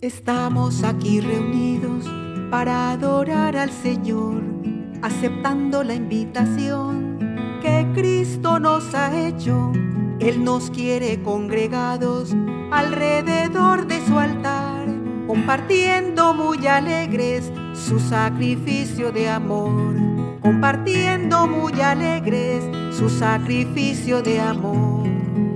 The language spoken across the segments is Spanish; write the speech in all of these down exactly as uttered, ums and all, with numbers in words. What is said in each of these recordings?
Estamos aquí reunidos para adorar al Señor, aceptando la invitación que Cristo nos ha hecho. Él nos quiere congregados alrededor de su altar, compartiendo muy alegres su sacrificio de amor, compartiendo muy alegres su sacrificio de amor.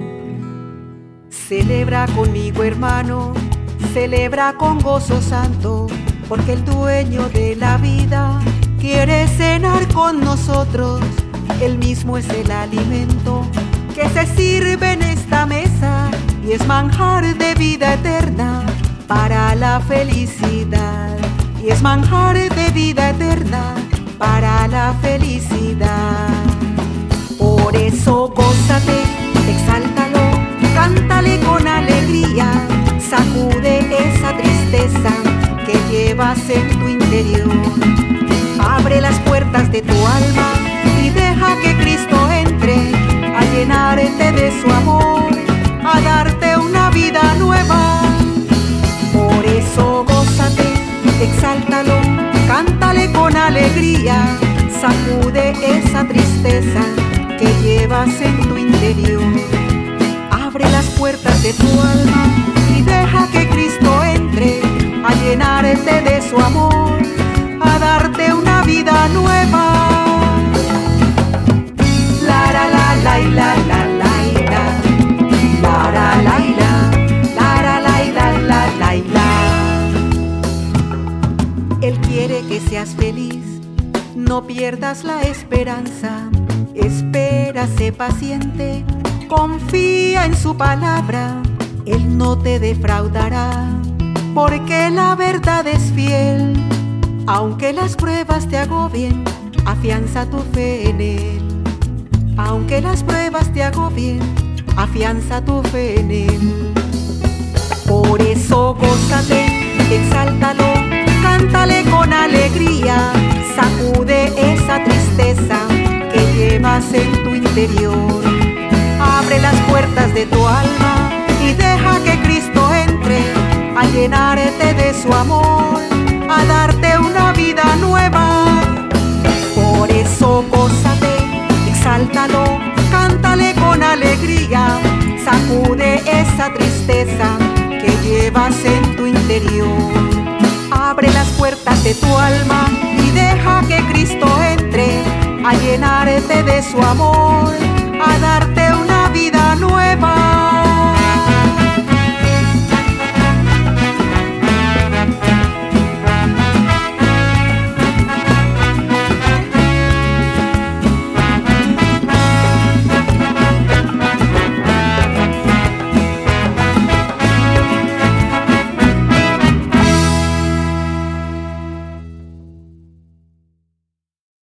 Celebra conmigo, hermano, celebra con gozo santo, porque el dueño de la vida quiere cenar con nosotros. Él mismo es el alimento que se sirve en esta mesa y es manjar de vida eterna para la felicidad. Y es manjar de vida eterna para la felicidad. Por eso gózate, exáltalo, cántale con alegría, sacude esa tristeza que llevas en tu interior. Abre las puertas de tu alma y deja que Cristo entre a llenarte de su amor, a darte una vida nueva. Por eso gózate, exáltalo, cántale con alegría, sacude esa tristeza que llevas en tu interior. Abre las puertas de tu alma y deja que Cristo entre a llenarte de su amor, a darte una vida nueva. La la la la la la la la la la la la la la. Él quiere que seas feliz, no pierdas la esperanza. Espera, sé paciente, confía en su palabra. Él no te defraudará, porque la verdad es fiel. Aunque las pruebas te agobien, afianza tu fe en Él. Aunque las pruebas te agobien, afianza tu fe en Él. Por eso gózate, exáltalo, cántale con alegría, sacude esa tristeza que llevas en tu interior. Abre las puertas de tu alma y deja que Cristo entre a llenarte de su amor, a darte una vida nueva. Por eso gózate, exáltalo, cántale con alegría, sacude esa tristeza que llevas en tu interior. Abre las puertas de tu alma y deja que Cristo entre a llenarte de su amor,